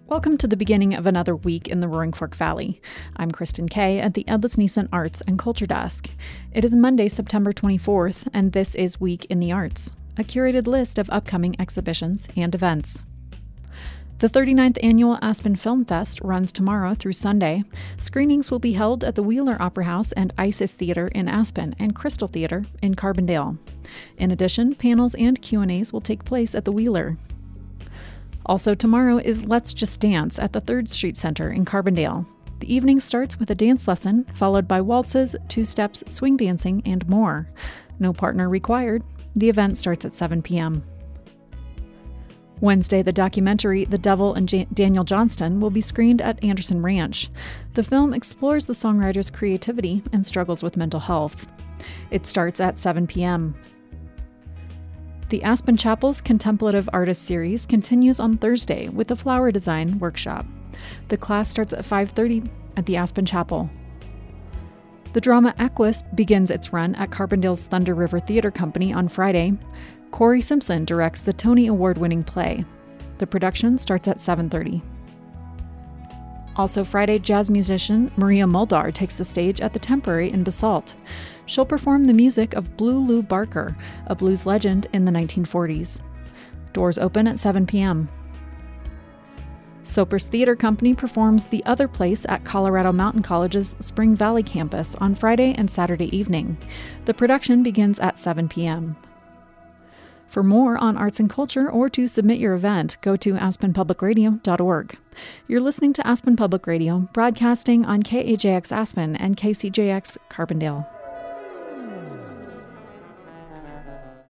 Welcome to the beginning of another week in the Roaring Fork Valley. I'm Kristen Kay at the Edlis Neeson Arts and Culture Desk. It is Monday, September 24th, and this is Week in the Arts, a curated list of upcoming exhibitions and events. The 39th Annual Aspen Film Fest runs tomorrow through Sunday. Screenings will be held at the Wheeler Opera House and Isis Theater in Aspen and Crystal Theater in Carbondale. In addition, panels and Q&As will take place at the Wheeler. Also tomorrow is Let's Just Dance at the 3rd Street Center in Carbondale. The evening starts with a dance lesson, followed by waltzes, two-steps, swing dancing, and more. No partner required. The event starts at 7 p.m. Wednesday, the documentary The Devil and Daniel Johnston will be screened at Anderson Ranch. The film explores the songwriter's creativity and struggles with mental health. It starts at 7 p.m. The Aspen Chapel's Contemplative Artist Series continues on Thursday with a flower design workshop. The class starts at 5:30 at the Aspen Chapel. The drama Equus begins its run at Carbondale's Thunder River Theater Company on Friday. Corey Simpson directs the Tony Award-winning play. The production starts at 7:30. Also Friday, jazz musician Maria Muldaur takes the stage at the Temporary in Basalt. She'll perform the music of Blue Lou Barker, a blues legend in the 1940s. Doors open at 7 p.m. Soper's Theater Company performs The Other Place at Colorado Mountain College's Spring Valley campus on Friday and Saturday evening. The production begins at 7 p.m. For more on arts and culture or to submit your event, go to aspenpublicradio.org. You're listening to Aspen Public Radio, broadcasting on KAJX Aspen and KCJX Carbondale.